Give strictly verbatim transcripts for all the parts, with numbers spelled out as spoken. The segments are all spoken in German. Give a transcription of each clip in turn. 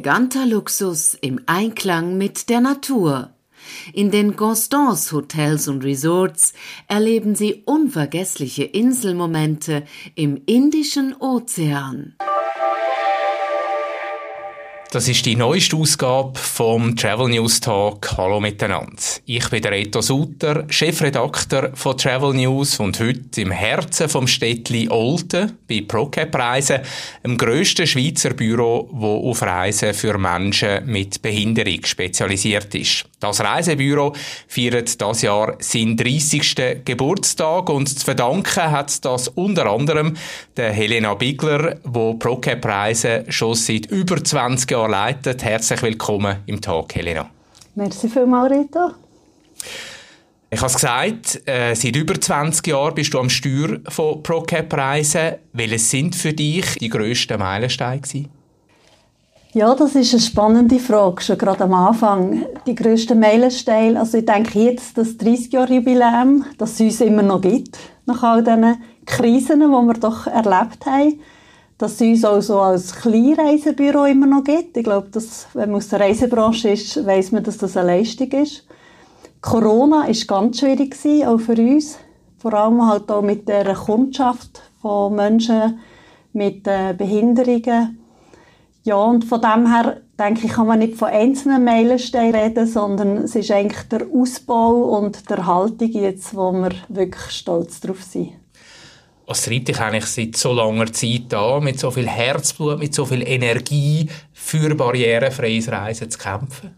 Eleganter Luxus im Einklang mit der Natur. In den Constance Hotels und Resorts erleben Sie unvergessliche Inselmomente im Indischen Ozean. Das ist die neueste Ausgabe vom Travel News Talk. Hallo miteinander. Ich bin der Reto Sutter, Chefredakteur von Travel News und heute im Herzen vom Städtli Olten bei ProCap Reisen, dem grössten Schweizer Büro, das auf Reisen für Menschen mit Behinderung spezialisiert ist. Das Reisebüro feiert dieses Jahr seinen dreißigsten Geburtstag und zu verdanken hat das unter anderem der Helena Bigler, die ProCap Reisen schon seit über zwanzig Jahren leitet. Herzlich willkommen im Talk, Helena. Merci vielmals, Rita. Ich habe es gesagt, äh, seit über zwanzig Jahren bist du am Steuer von ProCap Reisen. Welche sind für dich die grössten Meilensteine gewesen? Ja, das ist eine spannende Frage, schon gerade am Anfang. Die grössten Meilensteine, also ich denke jetzt das dreißig-Jahr-Jubiläum, das es uns immer noch gibt, nach all diesen Krisen, die wir doch erlebt haben, dass es uns auch so als Kleinreisebüro immer noch gibt. Ich glaube, dass, wenn man aus der Reisebranche ist, weiss man, dass das eine Leistung ist. Corona war ganz schwierig gewesen, auch für uns. Vor allem halt auch mit der Kundschaft von Menschen mit äh, Behinderungen. Ja, und von dem her, denke ich, kann man nicht von einzelnen Meilensteinen reden, sondern es ist eigentlich der Ausbau und die Erhaltung jetzt, wo wir wirklich stolz drauf sind. Was treibt dich eigentlich seit so langer Zeit an, mit so viel Herzblut, mit so viel Energie für barrierefreies Reisen zu kämpfen?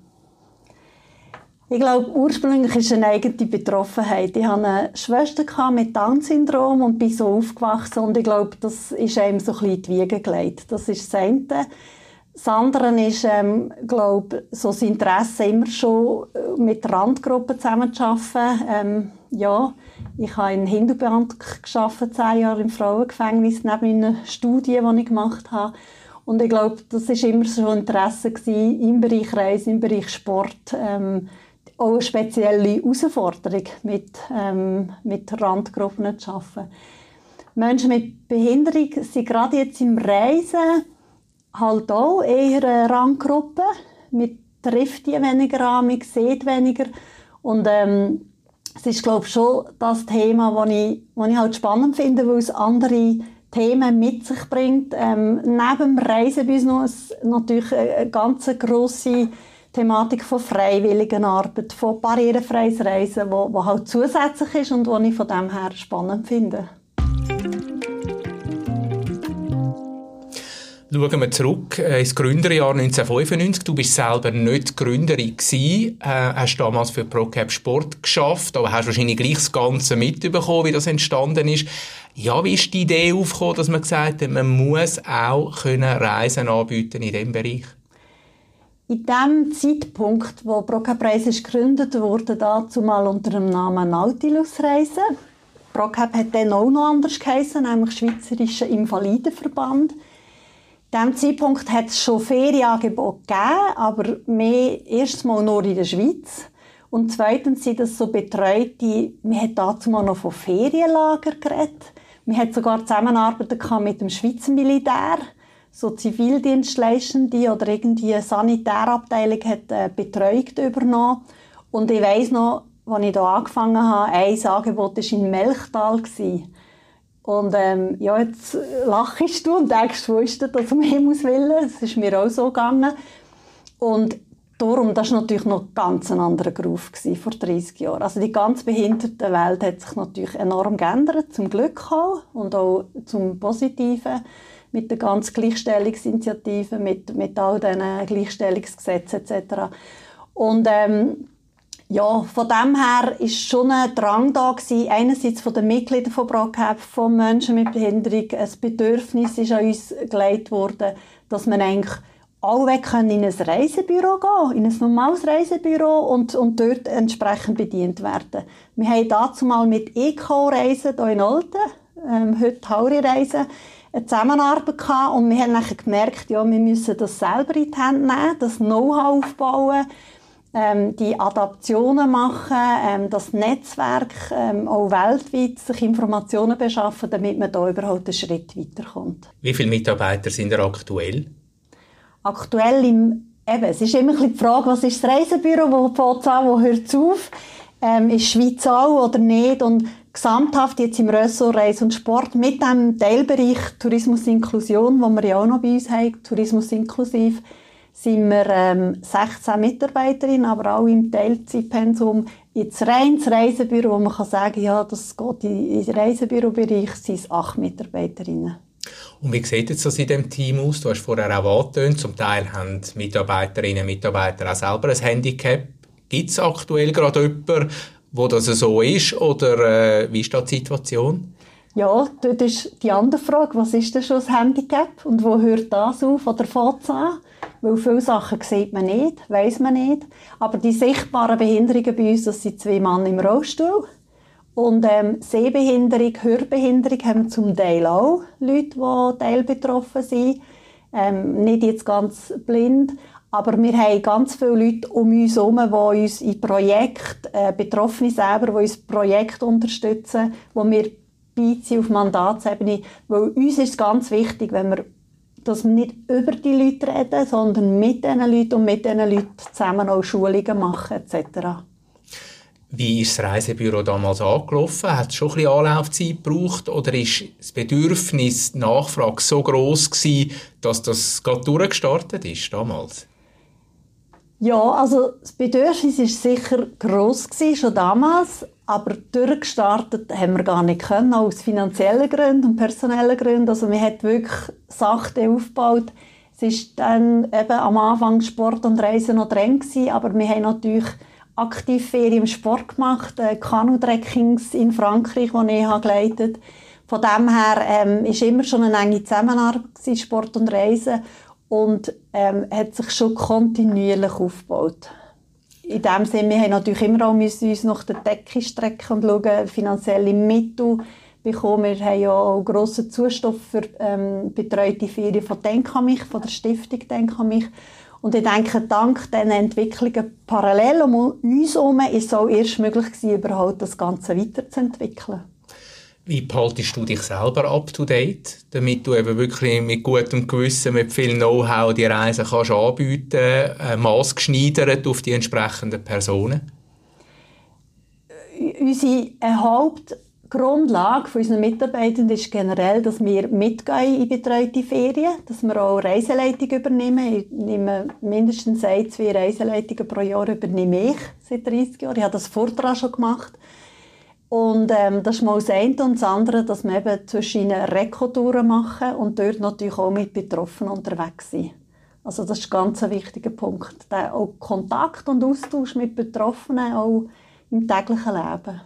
Ich glaube, ursprünglich ist eine eigene Betroffenheit. Ich hatte eine Schwester mit Down-Syndrom und bin so aufgewachsen. Und ich glaube, das ist einem so ein bisschen in die Wiege gelegt. Das ist das eine. Das andere ist, ähm, glaube so das Interesse immer schon mit Randgruppen zusammenzuarbeiten. Ähm, ja, ich habe in Hindu-Band gearbeitet, zehn Jahre im Frauengefängnis, neben einer Studie, die ich gemacht habe. Und ich glaube, das war immer so ein Interesse gewesen, im Bereich Reise, im Bereich Sport. Ähm, auch eine spezielle Herausforderung, mit, ähm, mit Randgruppen zu arbeiten. Menschen mit Behinderung sind gerade jetzt im Reisen halt auch eher eine Randgruppe. Man trifft die weniger an, man sieht weniger. Und ähm, es ist, glaube ich, schon das Thema, das ich, das ich halt spannend finde, weil es andere Themen mit sich bringt. Ähm, neben dem Reisebusiness natürlich eine ganz grosse Thematik von Freiwilligenarbeit, von barrierefreies Reisen, wo, wo halt zusätzlich ist und was ich von dem her spannend finde. Schauen wir zurück ins Gründerjahr neunzehnhundertfünfundneunzig. Du bist selber nicht Gründerin gewesen, äh, hast damals für ProCap Sport geschafft, aber hast wahrscheinlich gleich das Ganze mitbekommen, wie das entstanden ist. Ja, wie ist die Idee aufgekommen, dass man gesagt hat, man muss auch können Reisen anbieten in diesem Bereich? In dem Zeitpunkt, wo ProCap Reisen gegründet wurde, dazu mal unter dem Namen Nautilus Reisen. ProCap hat dann auch noch anders geheissen, nämlich Schweizerischer Invalidenverband. In diesem Zeitpunkt hat es schon Ferienangebote gegeben, aber mehr erstmal nur in der Schweiz. Und zweitens sind das so Betreute, man hat dazu mal noch von Ferienlager geredet. Man hat sogar Zusammenarbeit mit dem Schweizer Militär. So Zivildienstleistende oder irgendwie eine Sanitärabteilung hat äh, Betreuung übernommen. Und ich weiss noch, als ich hier angefangen habe, ein Angebot war in Melchtal. Und ähm, ja, jetzt lachst du und denkst, wo ist das um Himmels Willen? Das ist mir auch so gegangen. Und darum, das war natürlich noch ganz ein anderer Groove vor dreißig Jahren. Also die ganz behinderte Welt hat sich natürlich enorm geändert, zum Glück auch, und auch zum Positiven. Mit der ganzen Gleichstellungsinitiative, mit, mit all diesen Gleichstellungsgesetzen et cetera. Und ähm, ja, von dem her war schon ein Drang da gewesen, einerseits von den Mitgliedern von ProCap, von Menschen mit Behinderung. Ein Bedürfnis ist an uns gelegt worden, dass man eigentlich alle in ein Reisebüro gehen, in ein normales Reisebüro und, und dort entsprechend bedient werden. Wir haben dazu mal mit Eco-Reisen hier in Olten, ähm, heute Hauri-Reisen, eine Zusammenarbeit gehabt und wir haben dann gemerkt, ja, wir müssen das selber in die Hände nehmen, das Know-how aufbauen, ähm, die Adaptionen machen, ähm, das Netzwerk ähm, auch weltweit sich Informationen beschaffen, damit man da überhaupt einen Schritt weiterkommt. Wie viele Mitarbeiter sind da aktuell? aktuell im, eben, es ist immer ein bisschen die Frage, was ist das Reisebüro, wo fängt es an, wo hört es auf? Ähm, ist Schweiz auch oder nicht? Und gesamthaft jetzt im Ressort Reise und Sport mit dem Teilbereich Tourismus Inklusion, den wir ja auch noch bei uns haben, Tourismus inklusiv, sind wir ähm, sechzehn Mitarbeiterinnen, aber auch im Teilzeitpensum. Jetzt rein das Reisebüro, wo man kann sagen, ja, das geht in den Reisebürobereich, sind es acht Mitarbeiterinnen. Und wie sieht jetzt das in diesem Team aus? Du hast vorher auch angetönt, zum Teil haben Mitarbeiterinnen und Mitarbeiter auch selber ein Handicap. Gibt es aktuell gerade jemanden, wo das so ist, oder äh, wie ist da die Situation? Ja, dort ist die andere Frage, was ist denn schon das Handicap und wo hört das auf oder fängt es an? Weil viele Sachen sieht man nicht, weiss man nicht. Aber die sichtbaren Behinderungen bei uns, das sind zwei Männer im Rollstuhl. Und ähm, Sehbehinderung, Hörbehinderung haben wir zum Teil auch Leute, die teilbetroffen sind. Ähm, nicht jetzt ganz blind, aber wir haben ganz viele Leute um uns herum, die uns in Projekten, äh, Betroffene selber, die uns Projekte unterstützen, wo wir beiziehen auf Mandatsebene. Weil uns ist es ganz wichtig, wenn wir, dass wir nicht über die Leute reden, sondern mit diesen Leuten und mit diesen Leuten zusammen auch Schulungen machen et cetera. Wie ist das Reisebüro damals angelaufen? Hat es schon ein bisschen Anlaufzeit gebraucht oder ist das Bedürfnis, die Nachfrage so gross gewesen, dass das gerade durchgestartet ist damals? Ja, also das Bedürfnis war sicher gross gewesen, schon damals, aber durchgestartet haben wir gar nicht können, auch aus finanziellen Gründen und personellen Gründen. Also man hat wirklich sachte aufgebaut. Es ist dann eben am Anfang Sport und Reisen noch drin gewesen, aber wir haben natürlich aktiv Ferien im Sport gemacht, äh, Kanu-Trekkings in Frankreich, die ich habe geleitet. Von dem her ähm, ist immer schon eine enge Zusammenarbeit gewesen, Sport und Reisen, und ähm, hat sich schon kontinuierlich aufgebaut. In dem Sinne, wir haben natürlich immer auch müssen uns nach der Decke strecken und schauen, finanzielle Mittel bekommen. Wir haben ja auch grossen Zustoff für ähm, betreute Ferien von «Denk an mich», von der Stiftung «Denk an mich». Und ich denke, dank diesen Entwicklungen parallel um uns herum ist es auch erst möglich gewesen, überhaupt das Ganze weiterzuentwickeln. Wie behaltest du dich selber up to date, damit du eben wirklich mit gutem Gewissen, mit viel Know-how die Reise kannst anbieten, äh, maßgeschneidert auf die entsprechenden Personen? Unsere Hauptgrundlage für unsere Mitarbeitenden ist generell, dass wir mitgehen in betreute Ferien, dass wir auch Reiseleitung übernehmen. Ich nehme mindestens ein, zwei Reiseleitungen pro Jahr übernehme ich seit dreissig Jahren. Ich habe das vorher schon gemacht. Und ähm, das ist mal das eine, und das andere, dass wir eben zwischen Rekotouren machen und dort natürlich auch mit Betroffenen unterwegs sind. Also das ist ein ganz wichtiger Punkt. Der auch Kontakt und Austausch mit Betroffenen auch im täglichen Leben.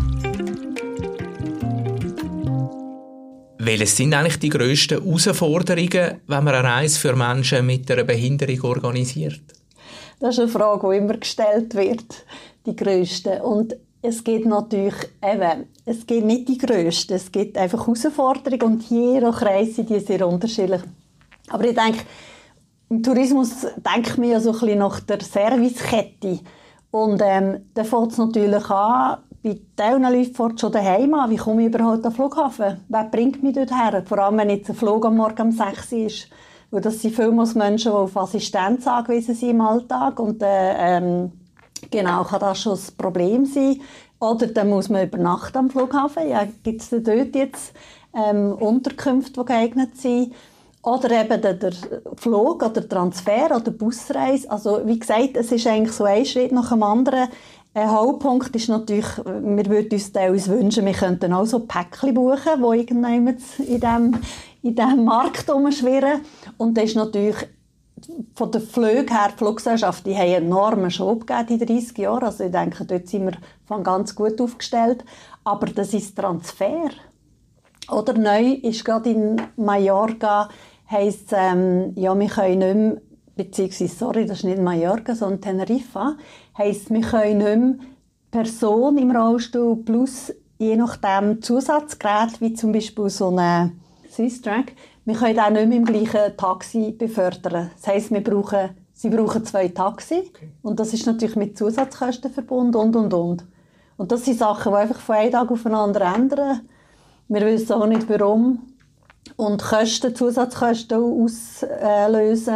Welches sind eigentlich die grössten Herausforderungen, wenn man eine Reise für Menschen mit einer Behinderung organisiert? Das ist eine Frage, die immer gestellt wird, die grössten. Und es gibt natürlich eben, es gibt nicht die grössten, es gibt einfach Herausforderungen und je nach Reise sind die sehr unterschiedlich. Aber ich denke, im Tourismus denkt man ja so ein bisschen nach der Servicekette. Und ähm, da fängt es natürlich an, bei diesen Leuten fängt es schon daheim an. Wie komme ich überhaupt an den Flughafen? Wer bringt mich dort her? Vor allem, wenn jetzt ein Flug am Morgen um sechs Uhr ist. Weil das sind vielmals Menschen, die auf Assistenz angewiesen sind im Alltag. Und äh, ähm, genau, kann das schon ein Problem sein. Oder dann muss man übernachten am Flughafen. Ja, gibt es dort jetzt ähm, Unterkünfte, die geeignet sind? Oder eben der, der Flug oder Transfer oder Busreise. Also wie gesagt, es ist eigentlich so ein Schritt nach dem anderen. Ein Hauptpunkt ist natürlich, wir würden uns teilweise wünschen, wir könnten auch so Päckchen buchen, die irgendjemand in diesem, in diesem Markt herumschwirren. Und das ist natürlich von der Flüge her, die Fluggesellschaft, die haben einen enormen Schub gegeben in dreissig Jahren. Also ich denke, dort sind wir von ganz gut aufgestellt. Aber das ist Transfer. Oder neu ist gerade in Mallorca, heisst ähm, ja, wir können nicht mehr, beziehungsweise, sorry, das ist nicht Mallorca, sondern Teneriffa, heisst, wir können nicht mehr Person im Rollstuhl plus je nachdem Zusatzgerät, wie zum Beispiel so eine Swisstrack, wir können auch nicht mehr im gleichen Taxi befördern. Das heisst, wir brauchen, sie brauchen zwei Taxi. Okay. Und das ist natürlich mit Zusatzkosten verbunden und, und, und. Und das sind Sachen, die einfach von einem Tag auf den anderen ändern. Wir wissen auch nicht, warum. Und Kosten, Zusatzkosten auslösen.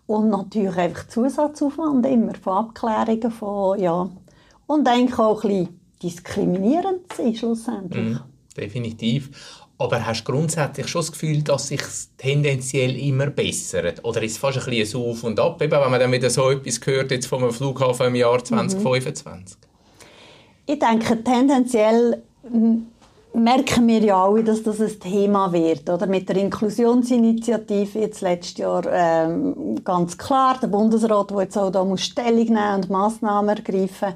Und natürlich einfach Zusatzaufwand immer, von Abklärungen, von, ja. Und eigentlich auch ein bisschen diskriminierend sein, schlussendlich. Mm, definitiv. Aber hast du grundsätzlich schon das Gefühl, dass sich tendenziell immer bessert? Oder ist es fast ein bisschen ein Auf und Ab, eben, wenn man dann wieder so etwas hört jetzt vom Flughafen im Jahr zwanzig fünfundzwanzig? Mhm. Ich denke, tendenziell merken wir ja alle, dass das ein Thema wird. Oder? Mit der Inklusionsinitiative jetzt letztes Jahr ähm, ganz klar, der Bundesrat, der jetzt auch da muss Stellung nehmen und Massnahmen ergreifen.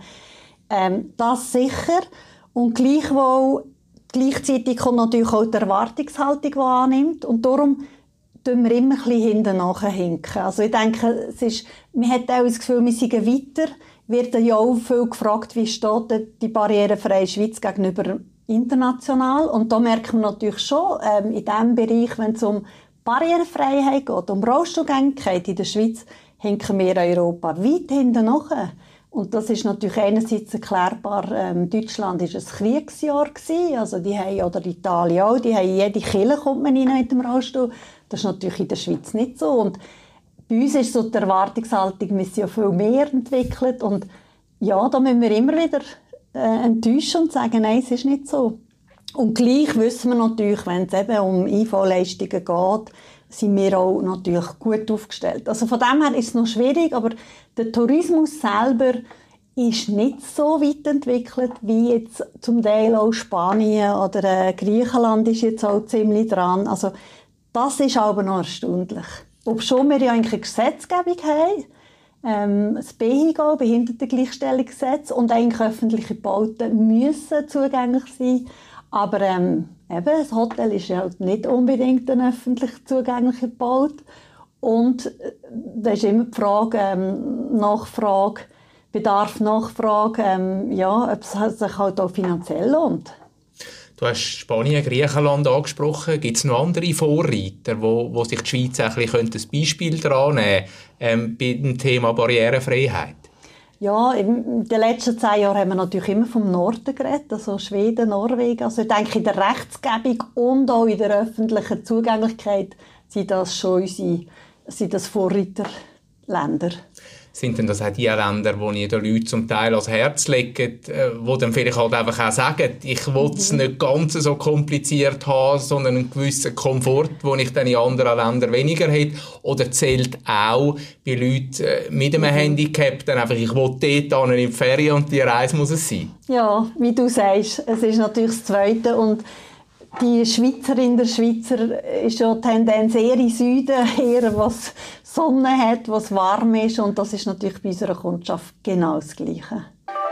Ähm, das sicher. Und gleichwohl, gleichzeitig kommt natürlich auch die Erwartungshaltung, die annimmt. Und darum tun wir immer ein bisschen hinten nachhinken. Also ich denke, es ist, man hat auch das Gefühl, wir sind weiter. Wird ja auch viel gefragt, wie steht die barrierefreie Schweiz gegenüber international. Und da merkt man natürlich schon, ähm, in diesem Bereich, wenn es um Barrierefreiheit geht, um Rollstuhlgängigkeit in der Schweiz, hinken wir Europa weit hinten nach. Und das ist natürlich einerseits erklärbar, ähm, Deutschland war ein Kriegsjahr gewesen, also die haben, oder Italien auch, die haben, jede Kirche kommt man rein mit dem Rollstuhl. Das ist natürlich in der Schweiz nicht so. Und bei uns ist so die Erwartungshaltung, wir sind ja viel mehr entwickelt. Und ja, da müssen wir immer wieder äh, enttäuschen und sagen, nein, es ist nicht so. Und gleich wissen wir natürlich, wenn es eben um I V-Leistungen geht, sind wir auch natürlich gut aufgestellt. Also von dem her ist es noch schwierig, aber der Tourismus selber ist nicht so weit entwickelt wie jetzt zum Teil auch Spanien oder äh, Griechenland ist jetzt auch ziemlich dran. Also das ist aber noch erstaunlich. Obschon wir ja eigentlich eine Gesetzgebung haben, ähm, das B H I G, Behindertengleichstellungsgesetz, und eigentlich öffentliche Bauten müssen zugänglich sein. Aber ähm, eben, das Hotel ist ja nicht unbedingt ein öffentlich zugänglicher Baut. Und äh, da ist immer die Frage, ähm, Nachfrage, Bedarf, Nachfrage, ähm, ja, ob es sich halt auch finanziell lohnt. Du hast Spanien, Griechenland angesprochen. Gibt es noch andere Vorreiter, wo, wo sich die Schweiz ein, bisschen ein Beispiel daran nehmen ähm, bei dem Thema Barrierefreiheit? Ja, in den letzten zehn Jahren haben wir natürlich immer vom Norden geredet, also Schweden, Norwegen. Also ich denke, in der Rechtsgebung und auch in der öffentlichen Zugänglichkeit sind das schon unsere, sind das Vorreiterländer. Sind denn das auch die Länder, die ich den Leuten zum Teil ans Herz legen, die dann vielleicht halt einfach auch sagen, ich will es mhm. nicht ganz so kompliziert haben, sondern einen gewissen Komfort, den ich dann in anderen Ländern weniger hätte? Oder zählt auch bei Leuten mit einem mhm. Handicap dann einfach, ich will dort in die Ferien und die Reise muss es sein? Ja, wie du sagst, es ist natürlich das Zweite. Und die Schweizerin, der Schweizer ist ja Tendenz eher in Süden, eher was Sonne hat, was warm ist, und das ist natürlich bei unserer Kundschaft genau das Gleiche.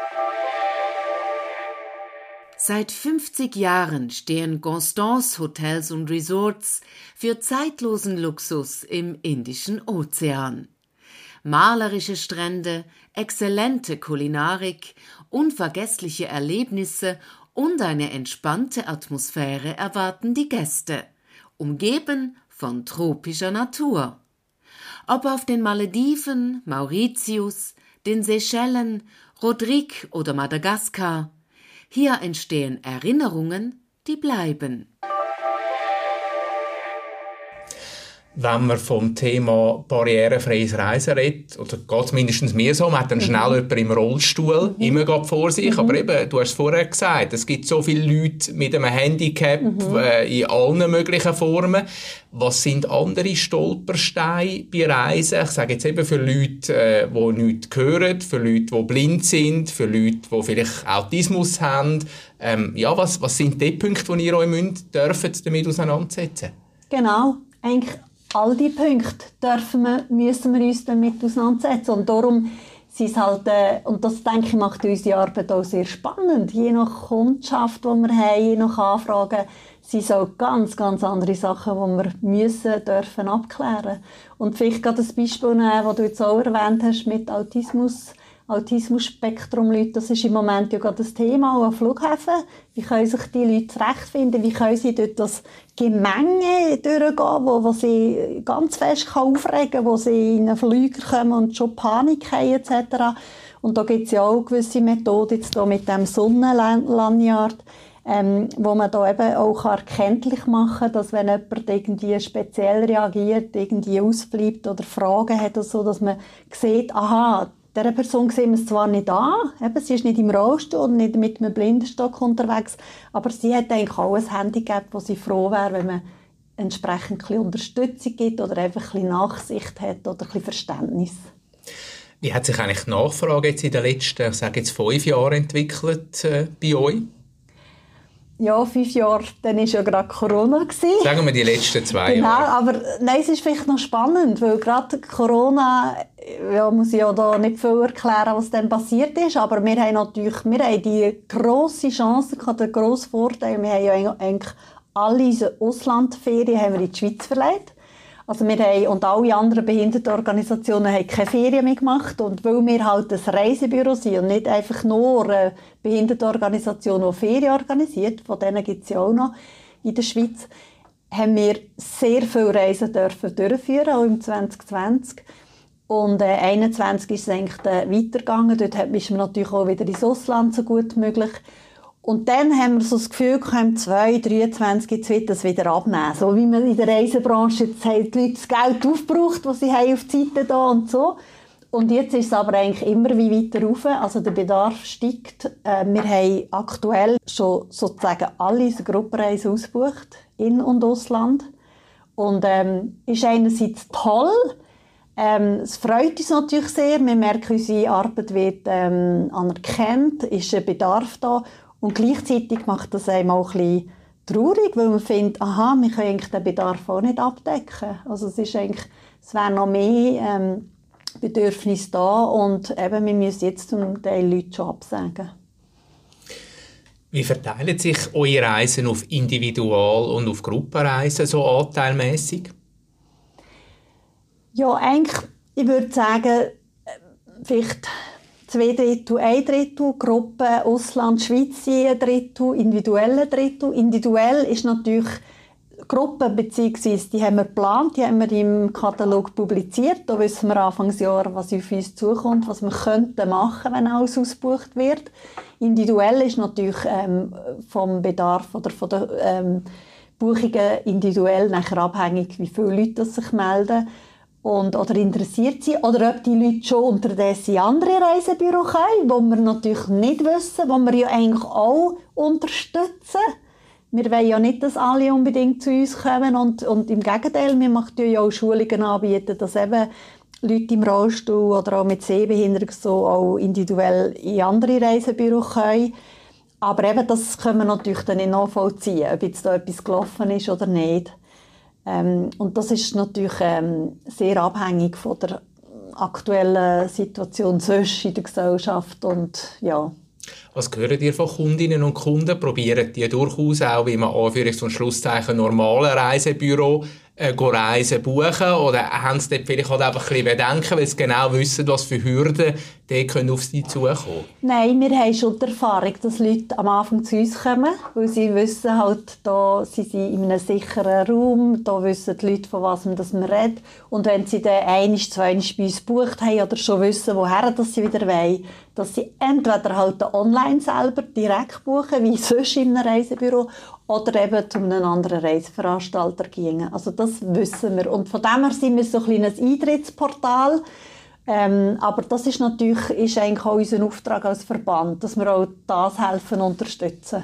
Seit fünfzig Jahren stehen Constance Hotels und Resorts für zeitlosen Luxus im Indischen Ozean. Malerische Strände, exzellente Kulinarik, unvergessliche Erlebnisse und eine entspannte Atmosphäre erwarten die Gäste, umgeben von tropischer Natur. Ob auf den Malediven, Mauritius, den Seychellen, Rodrigue oder Madagaskar, hier entstehen Erinnerungen, die bleiben. Wenn man vom Thema barrierefreies Reisen redet, oder geht es mindestens mir so, man hat dann mhm. schnell jemanden im Rollstuhl, mhm. immer gerade vor sich, mhm. aber eben, du hast es vorher gesagt, es gibt so viele Leute mit einem Handicap mhm. äh, in allen möglichen Formen. Was sind andere Stolpersteine bei Reisen? Ich sage jetzt eben für Leute, äh, die nichts hören, für Leute, die blind sind, für Leute, die vielleicht Autismus haben. Ähm, ja, was, was sind die Punkte, die ihr euch müsst, dürfen damit auseinandersetzen? Genau, eigentlich all diese Punkte dürfen wir, müssen wir uns damit auseinandersetzen. Und darum sind es halt, äh, und das, denke ich, macht unsere Arbeit auch sehr spannend. Je nach Kundschaft, die wir haben, je nach Anfragen, sind es auch ganz, ganz andere Sachen, die wir müssen, dürfen abklären. Und vielleicht gerade das Beispiel nehmen, das du jetzt auch erwähnt hast, mit Autismus, Autismus-Spektrum-Leuten, das ist im Moment ja gerade das Thema auch an Flughäfen. Wie können sich die Leute zurechtfinden? Wie können sie dort das Gemenge durchgehen, wo, wo sie ganz fest aufregen kann, wo sie in einen Flieger kommen und schon Panik haben et cetera. Und da gibt es ja auch gewisse Methoden, jetzt hier mit dem Sonnenlanyard, ähm, wo man da eben auch erkenntlich machen kann, dass wenn jemand irgendwie speziell reagiert, irgendwie ausbleibt oder Fragen hat oder so, dass man sieht, aha, dieser Person sehen wir es zwar nicht an, eben, sie ist nicht im Rollstuhl und nicht mit einem Blindenstock unterwegs, aber sie hat eigentlich auch ein Handicap, wo sie froh wäre, wenn man entsprechend ein bisschen Unterstützung gibt oder einfach ein bisschen Nachsicht hat oder ein bisschen Verständnis. Wie hat sich eigentlich die Nachfrage jetzt in den letzten, ich sage jetzt fünf Jahren entwickelt äh, bei euch? Ja, fünf Jahre, dann war ja gerade Corona. Sagen wir die letzten zwei genau, Jahre. Aber nein, es ist vielleicht noch spannend, weil gerade Corona, ja, muss ich ja da nicht viel erklären, was dann passiert ist, aber wir haben natürlich, wir haben die grosse Chance gehabt, den grossen Vorteil, wir haben ja eigentlich alle unsere Auslandferien haben wir in die Schweiz verlegt. Also wir haben, und alle anderen Behindertenorganisationen haben keine Ferien mehr gemacht. Und weil wir halt ein Reisebüro sind und nicht einfach nur eine Behindertenorganisation, die Ferien organisiert, von denen gibt es ja auch noch in der Schweiz, haben wir sehr viele Reisen dürfen durchführen, auch im zwanzig zwanzig. Und äh, einundzwanzig ist es eigentlich äh, weitergegangen. Dort ist man natürlich auch wieder ins Ausland so gut möglich. Und dann haben wir so das Gefühl, im zwanzig dreiundzwanzig jetzt wird das wieder abnehmen. So wie man in der Reisebranche jetzt haben die Leute das Geld aufgebraucht, das sie haben auf die Seite da und so. Und jetzt ist es aber eigentlich immer wie weiter rauf. Also der Bedarf steigt. Äh, wir haben aktuell schon sozusagen alle unsere Gruppenreisen ausgebucht, In- und Ausland. Und ähm, ist einerseits toll. Ähm, es freut uns natürlich sehr. Wir merken, unsere Arbeit wird ähm, anerkannt, ist ein Bedarf da. Und gleichzeitig macht das einem auch ein bisschen traurig, weil man findet, aha, wir können eigentlich den Bedarf auch nicht abdecken. Also es ist eigentlich, es wäre noch mehr ähm, Bedürfnis da und eben, wir müssen jetzt zum Teil Leute schon absagen. Wie verteilen sich eure Reisen auf Individual- und auf Gruppenreisen so anteilmässig? Ja, eigentlich, ich würde sagen, vielleicht zwei Drittel, ein Drittel, Gruppe Ausland, Schweiz ein Drittel, individuelle Drittel. Individuell ist natürlich Gruppen, beziehungsweise die haben wir geplant, die haben wir im Katalog publiziert. Da wissen wir Anfangsjahr, was auf uns zukommt, was wir könnten machen, wenn alles ausgebucht wird. Individuell ist natürlich ähm, vom Bedarf oder von der ähm, Buchungen individuell nachher abhängig, wie viele Leute sich melden. Und, oder interessiert sind, oder ob die Leute schon unterdessen andere Reisebüros können, wo wir natürlich nicht wissen, wo wir ja eigentlich auch unterstützen. Wir wollen ja nicht, dass alle unbedingt zu uns kommen und, und im Gegenteil, wir machen ja auch Schulungen anbieten, dass eben Leute im Rollstuhl oder auch mit Sehbehinderung so auch individuell in andere Reisebüros können. Aber eben, das können wir natürlich dann nicht nachvollziehen, ob jetzt da etwas gelaufen ist oder nicht. Ähm, und das ist natürlich ähm, sehr abhängig von der aktuellen Situation sonst in der Gesellschaft und ja. Was gehört ihr von Kundinnen und Kunden? Probieren die durchaus auch, wie man Anführungs- und Schlusszeichen normale Reisebüro äh, Reisen buchen? Oder haben sie dort vielleicht halt einfach ein bisschen Bedenken, weil sie genau wissen, was für Hürden die können auf sie zukommen? Nein, wir haben schon die Erfahrung, dass Leute am Anfang zu uns kommen, weil sie wissen halt, da sind sie in einem sicheren Raum, da wissen die Leute, von was man das man redet. Und wenn sie dann einmal, zweimal bei uns gebucht haben oder schon wissen, woher dass sie wieder wollen, dass sie entweder halt online selber direkt buchen, wie sonst in einem Reisebüro, oder eben zu einem anderen Reiseveranstalter gehen. Also das wissen wir. Und von dem her sind wir so ein kleines Eintrittsportal. Ähm, aber das ist natürlich ist eigentlich auch unser Auftrag als Verband, dass wir auch das helfen unterstützen.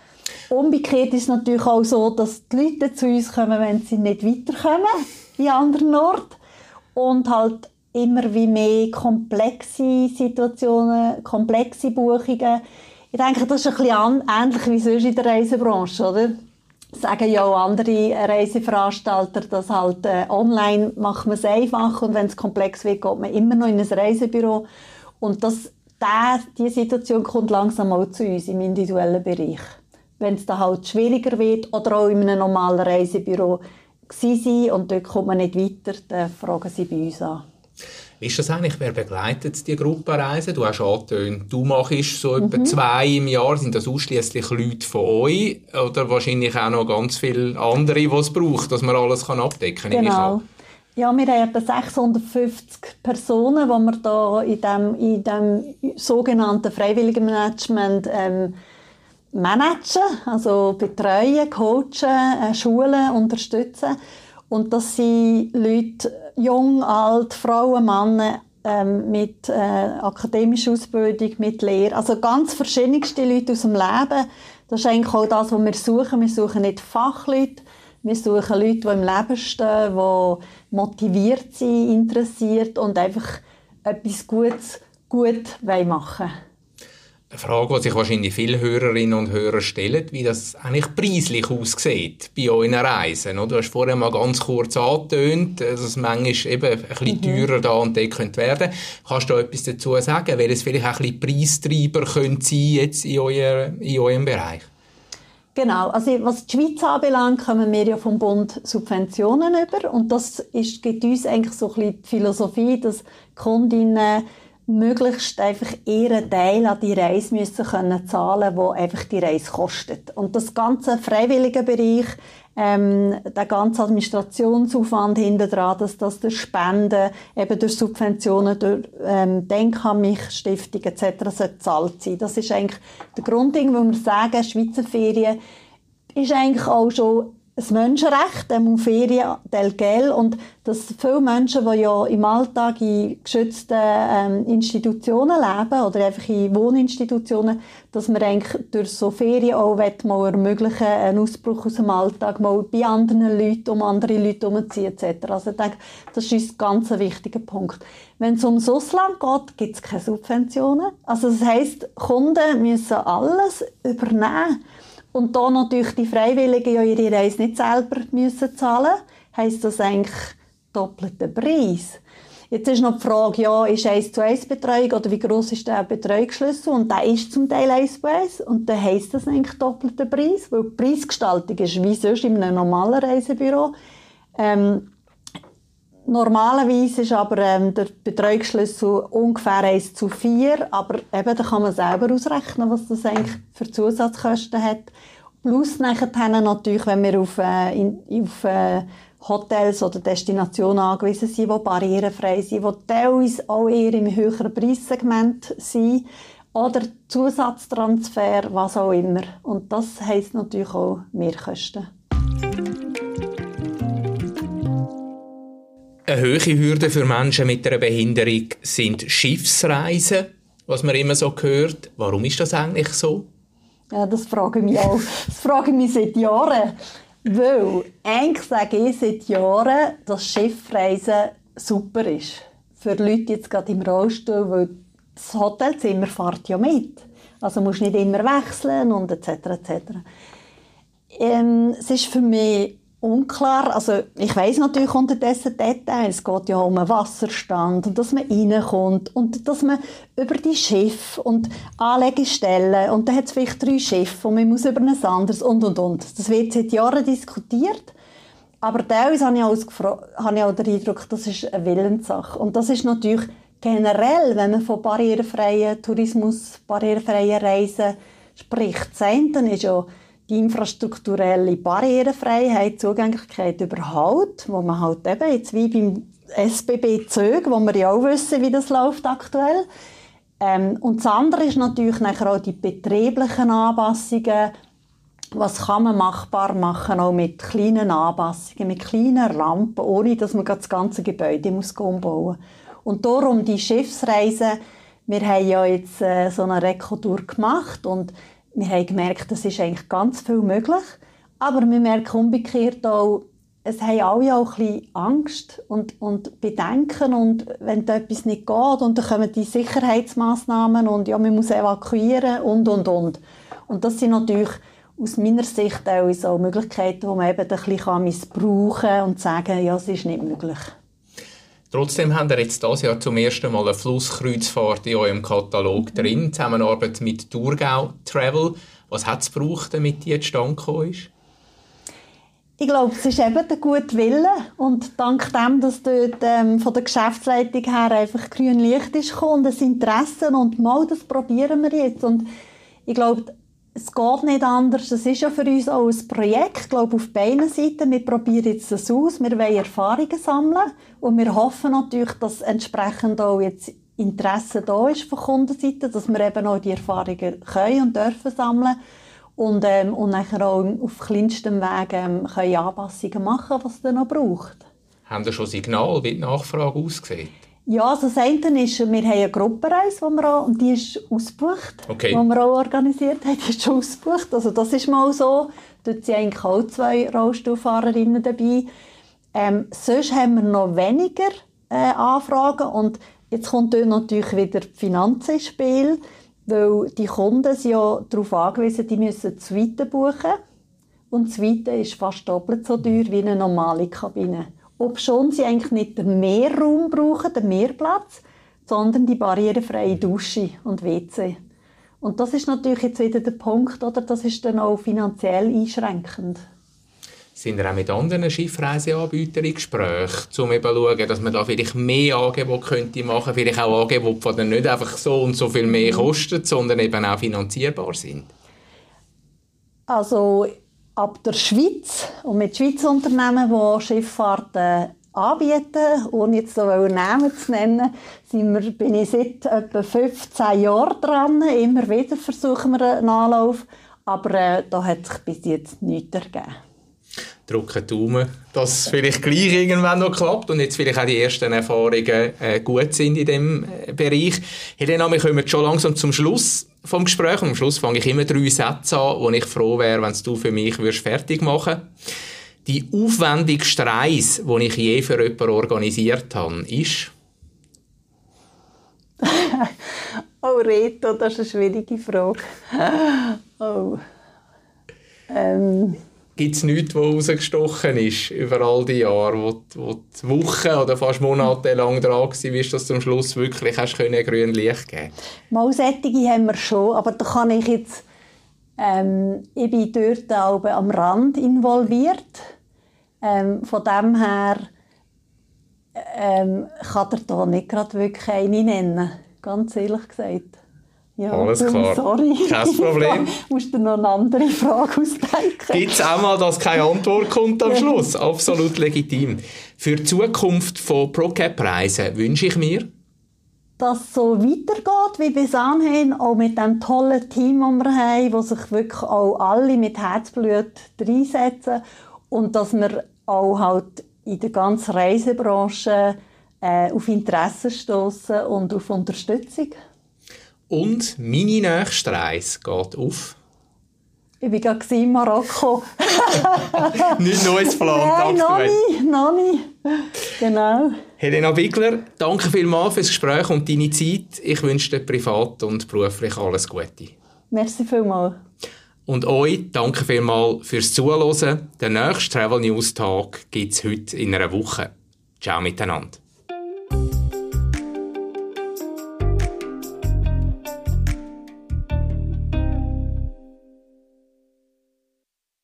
Umgekehrt ist es natürlich auch so, dass die Leute zu uns kommen, wenn sie nicht weiterkommen in anderen Orten. Und halt immer wie mehr komplexe Situationen, komplexe Buchungen. Ich denke, das ist ein bisschen ähnlich wie sonst in der Reisebranche, oder? Sagen ja auch andere Reiseveranstalter, dass halt äh, online macht man es einfach und wenn es komplex wird, geht man immer noch in ein Reisebüro. Und das, das, diese Situation kommt langsam auch zu uns im individuellen Bereich. Wenn es dann halt schwieriger wird oder auch in einem normalen Reisebüro gewesen und dort kommt man nicht weiter, dann fragen sie bei uns an. Wie ist das eigentlich? Wer begleitet die Gruppenreisen? Du hast angetönt, du machst so etwa mhm. zwei im Jahr. Sind das ausschliesslich Leute von euch? Oder wahrscheinlich auch noch ganz viele andere, die es braucht, dass man alles abdecken kann? Genau. Ja, wir haben etwa sechshundertfünfzig Personen, die wir da in dem, in dem sogenannten Freiwilligenmanagement ähm, managen, also betreuen, coachen, äh, schulen, unterstützen. Und das sind Leute, jung, alt, Frauen, Männer, ähm, mit äh, akademischer Ausbildung, mit Lehre. Also ganz verschiedenste Leute aus dem Leben. Das ist eigentlich auch das, was wir suchen. Wir suchen nicht Fachleute, wir suchen Leute, die im Leben stehen, die motiviert sind, interessiert und einfach etwas Gutes gut machen wollen. Eine Frage, die sich wahrscheinlich viele Hörerinnen und Hörer stellen, wie das eigentlich preislich aussieht bei euren Reisen. Du hast vorher mal ganz kurz angetönt, dass es manchmal eben ein bisschen mhm. teurer da und dort könnte werden. Kannst du etwas dazu sagen, weil es vielleicht auch ein bisschen Preistreiber könnte sein jetzt in, euer, in eurem Bereich? Genau, also was die Schweiz anbelangt, kommen wir ja vom Bund Subventionen über und das ist, gibt uns eigentlich so ein bisschen die Philosophie, dass die Kundinnen möglichst einfach ihren Teil an die Reise müssen können zahlen, wo einfach die Reise kostet. Und das ganze freiwillige Bereich, ähm, der ganze Administrationsaufwand hinter dran, dass das durch Spenden, eben durch Subventionen, durch ähm, Denk an mich, Stiftung et cetera gezahlt sein. Das ist eigentlich der Grundding, wo wir sagen, Schweizer Ferien ist eigentlich auch schon ein Menschenrecht, ähm, Ferien del Gel, und dass viele Menschen, die ja im Alltag in geschützten ähm, Institutionen leben oder einfach in Wohninstitutionen, dass wir eigentlich durch so Ferien auch mal ermöglichen, einen Ausbruch aus dem Alltag mal bei anderen Leuten, um andere Leute herumzuziehen et cetera. Also ich denke, das ist uns ganz ein wichtiger Punkt. Wenn es ums Ausland geht, gibt es keine Subventionen. Also das heisst, Kunden müssen alles übernehmen. Und da natürlich die Freiwilligen ja ihre Reise nicht selber müssen zahlen, heisst das eigentlich doppelten Preis. Jetzt ist noch die Frage, ja, ist eins zu eins Betreuung oder wie gross ist der Betreuungsschlüssel? Und der ist zum Teil eins zu eins. Und dann heisst das eigentlich doppelten Preis, weil die Preisgestaltung ist wie sonst in einem normalen Reisebüro. Ähm, Normalerweise ist aber ähm, der Betreuungsschlüssel ungefähr eins zu vier, aber eben, da kann man selber ausrechnen, was das eigentlich für Zusatzkosten hat. Plus nachher natürlich, wenn wir auf, äh, in, auf äh, Hotels oder Destinationen angewiesen sind, die barrierefrei sind, die teilweise auch eher im höheren Preissegment sind, oder Zusatztransfer, was auch immer. Und das heisst natürlich auch Mehrkosten. Eine hohe Hürde für Menschen mit einer Behinderung sind Schiffsreisen, was man immer so hört. Warum ist das eigentlich so? Ja, das frage ich mich auch. Das frage ich mich seit Jahren. Weil eigentlich sage ich seit Jahren, dass Schiffreisen super ist. Für Leute jetzt gerade im Rollstuhl, weil das Hotelzimmer fährt ja mit. Also musst nicht immer wechseln und et cetera et cetera. Ähm, es ist für mich unklar, also ich weiss natürlich unterdessen Details, es geht ja um einen Wasserstand und dass man reinkommt und dass man über die Schiffe und Anlegestellen und dann hat es vielleicht drei Schiffe und man muss über ein anderes und und und. Das wird seit Jahren diskutiert, aber teilweise habe ich auch, gefra- habe ich auch den Eindruck, das ist eine Willenssache und das ist natürlich generell, wenn man von barrierefreien Tourismus, barrierefreien Reisen spricht. Das eine ist ja die infrastrukturelle Barrierefreiheit, Zugänglichkeit überhaupt, wo man halt eben jetzt wie beim S B B Zug, wo wir ja auch wissen, wie das läuft aktuell. Ähm, und das andere ist natürlich nachher auch die betrieblichen Anpassungen. Was kann man machbar machen, auch mit kleinen Anpassungen, mit kleinen Rampen, ohne dass man das ganze Gebäude muss umbauen muss. Und darum die Schiffsreisen, wir haben ja jetzt äh, so eine Rekotour gemacht und wir haben gemerkt, es ist eigentlich ganz viel möglich. Aber wir merken umgekehrt auch, es haben alle auch ein bisschen Angst und, und Bedenken. Und wenn da etwas nicht geht, und dann kommen die Sicherheitsmaßnahmen und ja, man muss evakuieren und, und, und. Und das sind natürlich aus meiner Sicht auch so Möglichkeiten, die man eben ein bisschen missbrauchen kann und sagen, ja, es ist nicht möglich. Trotzdem haben wir jetzt dieses Jahr zum ersten Mal eine Flusskreuzfahrt in eurem Katalog drin, Zusammenarbeit mit Thurgau Travel. Was hat es gebraucht, damit die zustande gekommen ist? Ich glaube, es ist eben der gute Wille und dank dem, dass dort ähm, von der Geschäftsleitung her einfach grün Licht ist gekommen und das Interesse und mal, das probieren wir jetzt. Und ich glaube, es geht nicht anders. Das ist ja für uns auch ein Projekt, ich glaube, auf beiden Seiten. Wir probieren jetzt das aus, wir wollen Erfahrungen sammeln und wir hoffen natürlich, dass entsprechend auch jetzt Interesse da ist von Kundenseite, dass wir eben auch die Erfahrungen können und dürfen sammeln. und, ähm, und nachher auch auf kleinstem Weg ähm, können Anpassungen machen, was es dann noch braucht. Haben Sie schon Signal, wie die Nachfrage aussieht? Ja, also das eine ist, wir haben eine Gruppenreise, die wir auch, und die ist ausgebucht, okay. die wir auch organisiert haben, die ist schon ausgebucht. Also das ist mal so. Dort sind eigentlich auch zwei Rollstuhlfahrerinnen dabei. Ähm, sonst haben wir noch weniger äh, Anfragen und jetzt kommt dort natürlich wieder die Finanzen ins Spiel, weil die Kunden sind ja darauf angewiesen, die müssen Suiten buchen und die Suite ist fast doppelt so teuer wie eine normale Kabine. Obschon sie eigentlich nicht den Mehrraum brauchen, den Mehrplatz, sondern die barrierefreie Dusche und W C. Und das ist natürlich jetzt wieder der Punkt, oder? Das ist dann auch finanziell einschränkend. Sind ihr auch mit anderen Schiffreiseanbietern in Gesprächen, um eben zu schauen, dass man da vielleicht mehr Angebote könnte machen, vielleicht auch Angebote, die dann nicht einfach so und so viel mehr kosten, sondern eben auch finanzierbar sind? Also ab der Schweiz und mit Schweizer Unternehmen, die Schifffahrten anbieten, ohne jetzt so Namen zu nennen, sind wir, bin ich seit etwa fünfzehn Jahren dran. Immer wieder versuchen wir einen Anlauf, aber äh, da hat sich bis jetzt nichts ergeben. Drücken die Daumen, dass es vielleicht gleich irgendwann noch klappt und jetzt vielleicht auch die ersten Erfahrungen äh, gut sind in diesem äh, Bereich. Helena, wir kommen schon langsam zum Schluss vom Gespräch und am Schluss fange ich immer drei Sätze an, wo ich froh wäre, wenn du für mich würdest fertig machen. Die aufwendigste Reise, die ich je für jemanden organisiert habe, ist? Oh, Reto, das ist eine schwierige Frage. Oh. Ähm... Gibt es nichts, was rausgestochen ist über all die Jahre, wo, wo die Wochen oder fast Monate lang dran warst, dass du am Schluss wirklich hast können, grün Licht geben? Mal solche haben wir schon, aber da kann ich jetzt... Ähm, ich bin dort auch am Rand involviert. Ähm, von dem her ähm, kann er da nicht gerade wirklich eine nennen, ganz ehrlich gesagt. Ja, alles klar, sorry. Kein Problem. Du musst dir noch eine andere Frage ausdenken. Gibt es auch mal, dass keine Antwort kommt am Schluss? Absolut legitim. Für die Zukunft von ProCap-Reisen wünsche ich mir, dass es so weitergeht wie bis anhin, auch mit dem tollen Team, das wir haben, wo sich wirklich auch alle mit Herzblut reinsetzen und dass wir auch halt in der ganzen Reisebranche äh, auf Interesse stoßen und auf Unterstützung. Und meine nächste Reise geht auf? Ich war gerade in Marokko. Nicht Neues geplant. Nein, noch nicht, noch nicht. Genau. Helena Bigler, danke vielmals fürs Gespräch und deine Zeit. Ich wünsche dir privat und beruflich alles Gute. Merci vielmals. Und euch danke vielmals fürs Zuhören. Den nächsten Travel News Tag gibt es heute in einer Woche. Ciao miteinander.